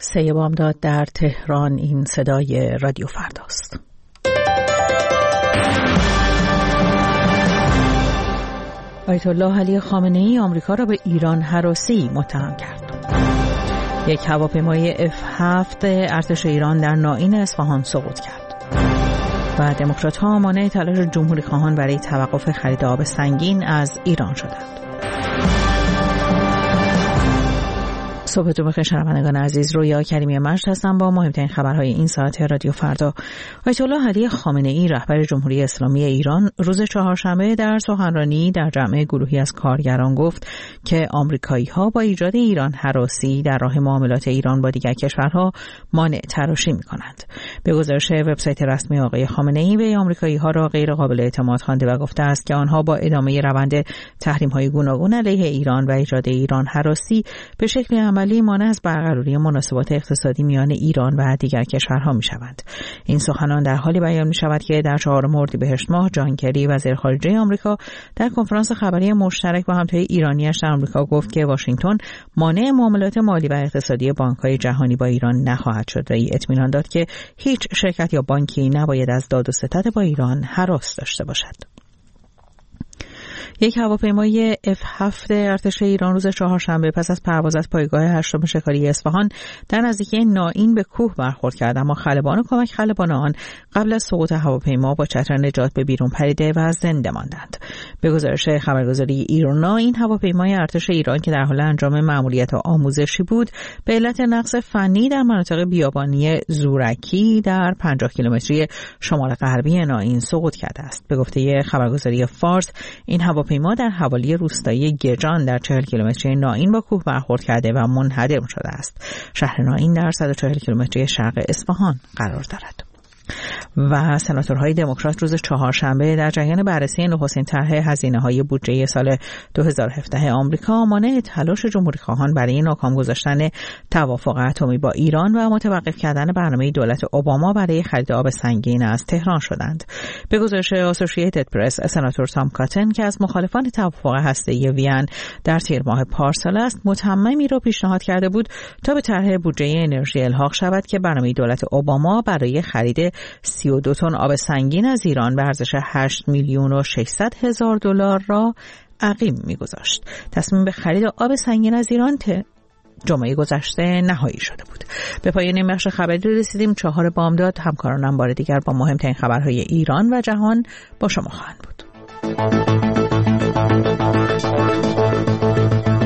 3 بامداد در تهران. این صدای رادیو فرداست. آیت الله علی خامنه‌ای آمریکا را به ایران هراسی متهم کرد. یک هواپیمای F7 ارتش ایران در نائین اصفهان سقوط کرد. و دموکرات‌ها مانع تلاش جمهوری خواهان برای توقف خرید آب سنگین از ایران شدند. صبحتون بخیر شنوندگان عزیز، رویا کریمی مجد هستم با مهمترین خبرهای این ساعت رادیو فردا. آیت الله علی خامنه‌ای رهبر جمهوری اسلامی ایران روز چهارشنبه در سخنرانی در جمع گروهی از کارگران گفت که آمریکایی‌ها با ایجاد ایران هراسی در راه معاملات ایران با دیگر کشورها مانع تراشی می‌کنند. به گزارش وبسایت رسمی آقای خامنه‌ای، به آمریکایی‌ها را غیر قابل اعتماد خوانده و گفته است که آنها با ادامه روند تحریم‌های گوناگون علیه ایران و ایجاد ایران هراسی به شکلی عملی مانع از برقراری مناسبات اقتصادی میان ایران و دیگر کشورها می‌شوند. این سخنان در حالی بیان می‌شود که در 4 اردیبهشت ماه جان کری وزیر خارجه آمریکا در کنفرانس خبری مشترک با همتای ایرانی‌اش در آمریکا گفت که واشنگتن مانع معاملات مالی و اقتصادی بانک‌های جهانی با ایران نخواهد شد و اطمینان داد که هیچ شرکت یا بانکی نباید از داد و ستد با ایران هراس داشته باشد. یک هواپیمای F7 ارتش ایران روز چهارشنبه پس از پرواز از پایگاه 8 شکاری اصفهان در نزدیکی نائین به کوه برخورد کرد، اما خلبان و کمک خلبان آن قبل از سقوط هواپیما با چتر نجات به بیرون پریده و زنده ماندند. به گزارش خبرگزاری ایرنا، این هواپیمای ارتش ایران که در حال انجام مأموریت آموزشی بود به علت نقص فنی در مناطق بیابانی زورکی در 50 کیلومتری شمال غربی نائین سقوط کرده است. به گفته خبرگزاری فارس، این هواپیما در حوالی روستایی گجان در 40 کیلومتری نائین با کوه برخورد کرده و منهدم شده است. شهر نائین در 140 کیلومتری شرق اصفهان قرار دارد. و سناتورهای دموکرات روز چهارشنبه در جریان بررسی نخستین طرح هزینه‌های بودجه سال 2017 آمریکا مانع تلاش جمهوری خواهان برای ناکام گذاشتن توافق اتمی با ایران و متوقف کردن برنامه دولت اوباما برای خرید آب سنگین از تهران شدند. به گزارش اسوسییتد پرس، سناتور تام کاتن که از مخالفان توافق هسته‌ای وین در تیر ماه پارسال است، متممی را پیشنهاد کرده بود تا به طرح بودجه انرژی الحاق شود که برنامه دولت اوباما برای خرید 32 تن آب سنگین از ایران به ارزش 8,600,000 دلار را عقیم می‌گذاشت. تصمیم به خرید آب سنگین از ایران جمعه گذشته نهایی شده بود. به پایان این بخش خبری رسیدیم. 4 بامداد همکارانم بار دیگر با مهمترین خبرهای ایران و جهان با شما خواهند بود.